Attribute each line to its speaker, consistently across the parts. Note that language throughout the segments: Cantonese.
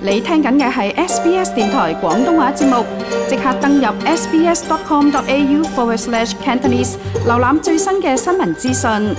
Speaker 1: 你聽緊嘅係 SBS 電台廣東話節目，即刻登入 sbs.com.au/Cantonese， 瀏覽最新嘅新聞資訊。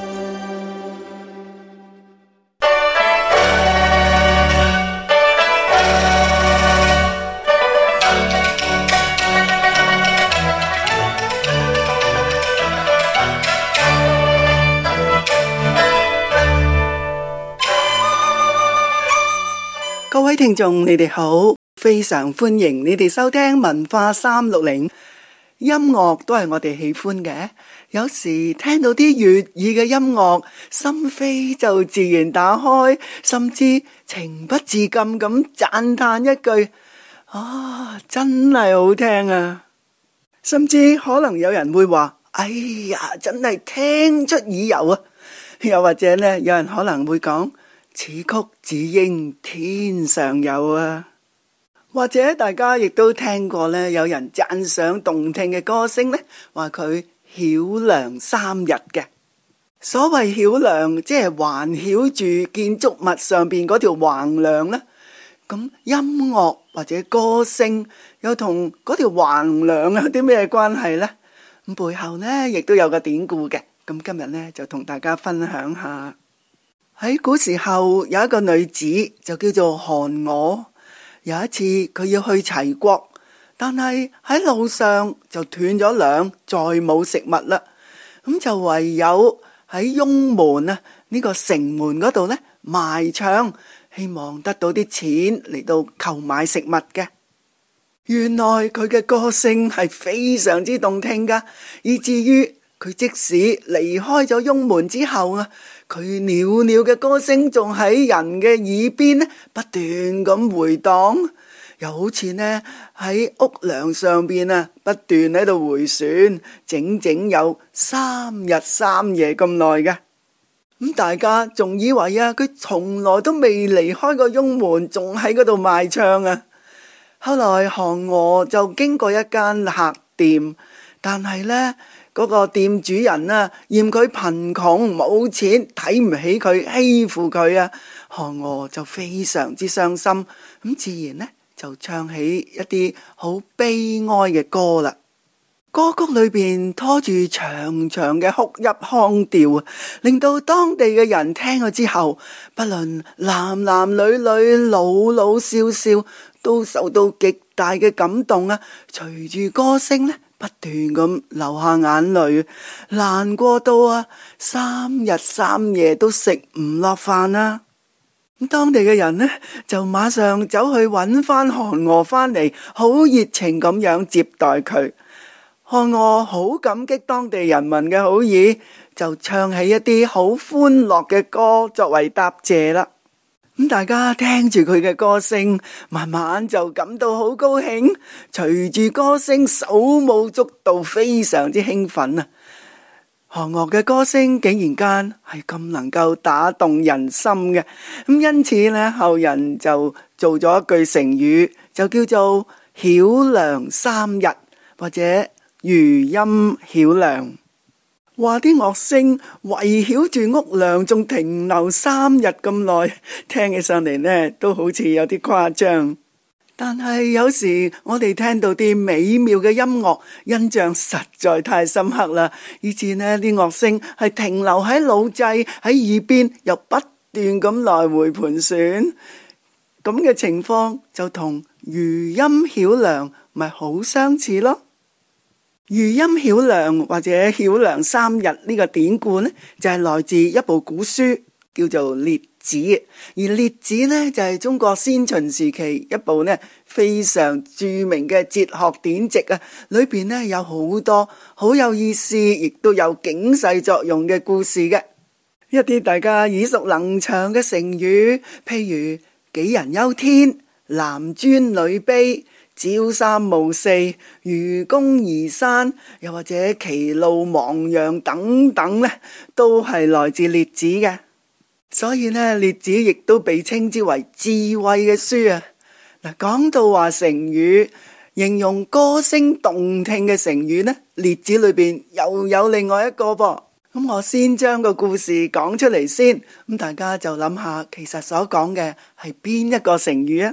Speaker 2: 各位聽眾，你哋好，非常歡迎你哋收聽文化360。音樂都係我哋喜歡嘅，有時聽到啲悅耳嘅音樂，心扉就自然打開，甚至情不自禁咁讚嘆一句：啊，真係好聽啊！甚至可能有人會話：哎呀，真係聽出耳油啊！又或者呢，有人可能會講：此曲只應天上有啊！或者大家亦都聽過呢，有人讚賞動聽嘅歌聲呢，話佢曉亮3日嘅。所謂曉亮，即係環繞住建築物上邊嗰條橫梁呢。咁音樂或者歌聲又同嗰條橫梁有啲咩關係呢？咁背後呢，亦都有個典故嘅。咁今日呢，就同大家分享下。喺古時候有一個女子就叫做韓娥，有一次佢要去齊國，但係喺路上就斷咗糧，再冇食物啦，咁就唯有喺雍門呢個城門嗰度呢賣唱，希望得到啲錢嚟到購買食物嘅。原來佢嘅歌聲係非常之動聽噶，以至於佢即使離開咗雍門之後佢裊裊嘅歌聲仲喺人嘅耳邊不斷咁回蕩，又好似呢喺屋梁上邊不斷喺度回旋，整整有3日3夜咁耐嘅。咁大家仲以為佢從來都未離開過雍門，仲喺嗰度賣唱啊。後來韓娥就經過一間客店，但係呢嗰個店主人嫌佢貧窮冇錢，睇唔起佢，欺負佢韓娥就非常之傷心，咁自然呢就唱起一啲好悲哀嘅歌啦。歌曲裏邊拖住長長嘅哭泣腔調，令到當地嘅人聽咗之後，不論男男女女、老老少少，都受到極大嘅感動隨住歌聲呢不斷咁流下眼淚，難過到3日3夜都食唔落飯啦。咁當地嘅人呢就馬上走去揾翻韓娥翻嚟，好熱情咁樣接待佢。韓娥好感激當地人民嘅好意，就唱起一啲好歡樂嘅歌作為答謝啦。咁大家聽住佢嘅歌聲，慢慢就感到好高興，隨住歌聲手舞足蹈，非常之興奮韓娥嘅歌聲竟然間係咁能夠打動人心嘅，咁因此呢，後人就做咗一句成語，就叫做曉亮3日，或者餘音曉亮。話啲樂聲圍繞住屋梁仲停留3日咁耐，聽起上嚟呢都好似有啲誇張。但係有時我哋聽到啲美妙嘅音樂，印象實在太深刻啦，以至呢啲樂聲係停留喺腦際，喺耳邊又不斷咁來回盤旋。咁嘅情況就同餘音曉亮咪好相似咯。餘音曉亮或者曉亮3日呢個典故呢，就係來自一部古書叫做《列子》，而《列子》呢就係中國先秦時期一部呢非常著名嘅哲學典籍裏邊呢有好多好有意思，亦都有警世作用嘅故事嘅。一啲大家耳熟能詳嘅成語，譬如杞人憂天、男尊女卑、朝三暮四、愚公移山，又或者歧路亡羊等等呢，都係來自列子嘅。所以呢，列子亦都被稱之為智慧嘅書嗱，講到話成語形容歌聲動聽嘅成語呢，列子裏邊又有另外一個噃。咁我先將個故事講出嚟先，咁大家就諗下，其實所講嘅係邊一個成語啊？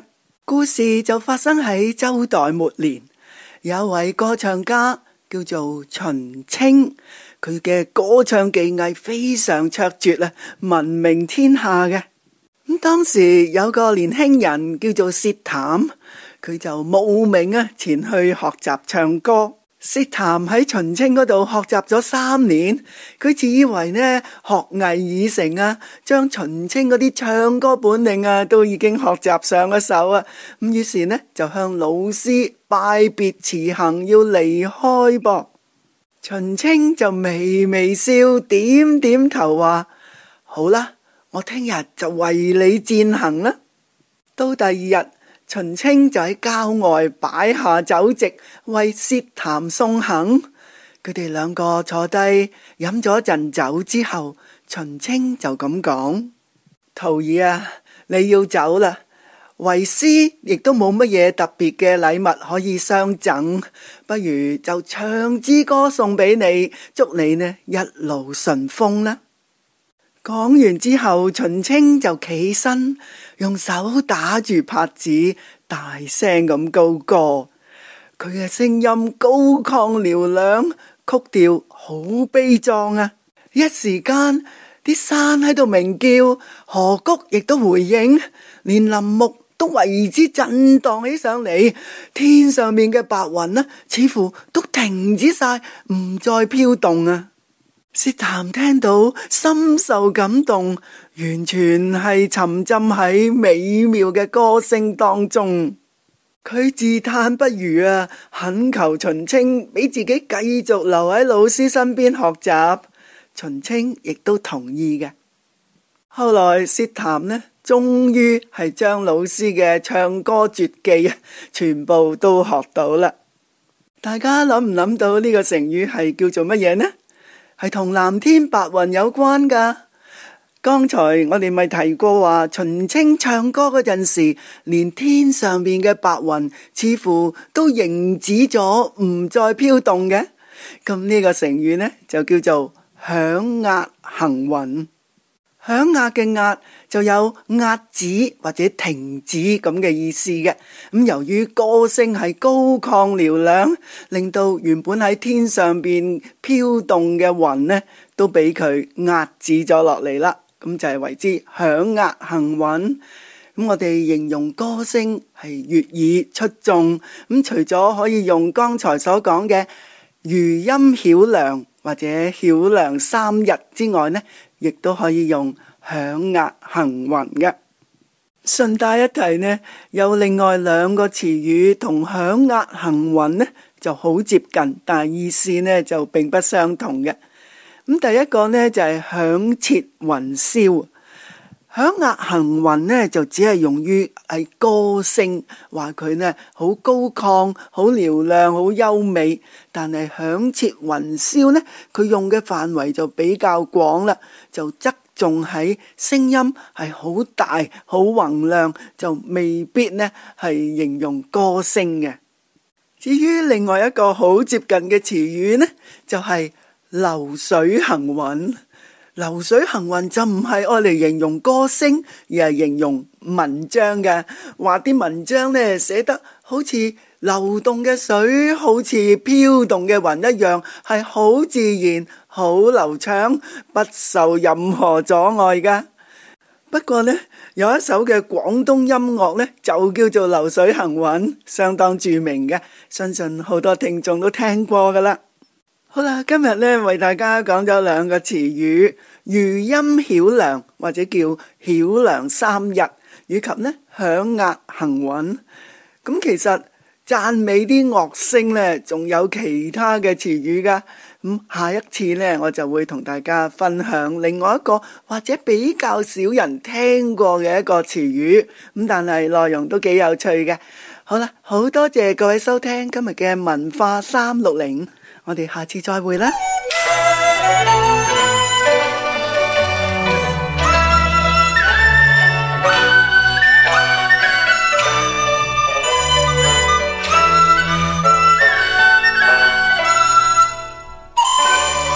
Speaker 2: 故事就發生喺周代末年，有一位歌唱家叫做秦青，佢嘅歌唱技藝非常卓絕啊，聞名天下嘅。咁當時有個年輕人叫做薛譚，佢就慕名前去學習唱歌。薛譚喺秦青嗰度學習咗3年，佢自以為呢學藝已成啊，將秦青嗰啲唱歌本領都已經學習上咗手啊。咁於是呢就向老師拜別辭行，要離開噃。秦青就微微笑，點點頭話：好啦，我聽日就為你餞行啦。到第2日，秦青就喺郊外擺下酒席，為薛譚送行。佢哋2個坐低飲咗一陣酒之後，秦青就咁講：徒兒啊，你要走啦，為師亦都冇乜嘢特別嘅禮物可以相贈，不如就唱支歌送俾你，祝你呢一路順風啦。講完之後，秦青就企身，用手打住拍子，大聲咁高歌。佢嘅聲音高亢嘹亮，曲調好悲壯啊！一時間，啲山喺度鳴叫，河谷亦都回應，連林木都為之震盪起上嚟。天上面嘅白雲似乎都停止晒，唔再飄動啊！薛譚聽到深受感動，完全係沉浸喺美妙嘅歌聲當中。佢自嘆不如啊，懇求秦青俾自己繼續留喺老師身邊學習。秦青亦都同意嘅。後來薛譚呢，終於係將老師嘅唱歌絕技全部都學到啦。大家諗唔諗到呢個成語係叫做乜嘢呢？係同藍天白雲有關噶。剛才我哋咪提過話，秦青唱歌嗰陣時，連天上面嘅白雲似乎都靜止咗，唔再飄動嘅。咁呢個成語呢，就叫做響遏行雲。響遏嘅遏就有遏止或者停止咁嘅意思嘅。咁由於歌聲係高亢嘹亮，令到原本喺天上邊飄動嘅雲呢，都俾佢遏止咗落嚟啦。咁就係為之響遏行雲。咁我哋形容歌聲係悅耳出眾。咁除咗可以用剛才所講嘅餘音曉亮或者曉亮3日之外呢，亦都可以用響遏行雲嘅。順帶一提呢，有另外2個詞語同響遏行雲呢就好接近，但係意思呢就並不相同嘅。咁第一個呢就係響徹雲霄。響遏行雲呢就只係用於係歌聲，話佢呢好高亢、好嘹亮、好優美。但係響徹雲霄呢，佢用嘅範圍就比較廣啦，就側重喺聲音係好大、好宏亮，就未必呢係形容歌聲嘅。至於另外一個好接近嘅詞語呢，就係流水行雲。流水行雲就唔係愛嚟形容歌聲，而係形容文章嘅。話啲文章呢寫得好似流動嘅水，好似飄動嘅雲一樣，係好自然、好流暢，不受任何阻礙噶。不過呢，有一首嘅廣東音樂呢，就叫做流水行雲，相當著名嘅，相信好多聽眾都聽過噶啦。好啦，今日呢為大家講咗2個詞語，餘音曉亮或者叫曉亮3日，以及呢響遏行雲。咁其實讚美啲樂聲呢，仲有其他嘅詞語噶。咁下一次呢，我就會同大家分享另外一個或者比較少人聽過嘅一個詞語。咁但係內容都幾有趣嘅。好啦，好多謝各位收聽今日嘅文化360。我哋下次再會啦。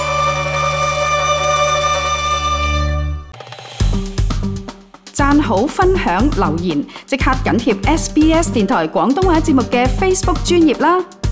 Speaker 1: 讚好分享留言，即刻緊貼SBS 電台廣東話節目嘅 Facebook 專頁啦！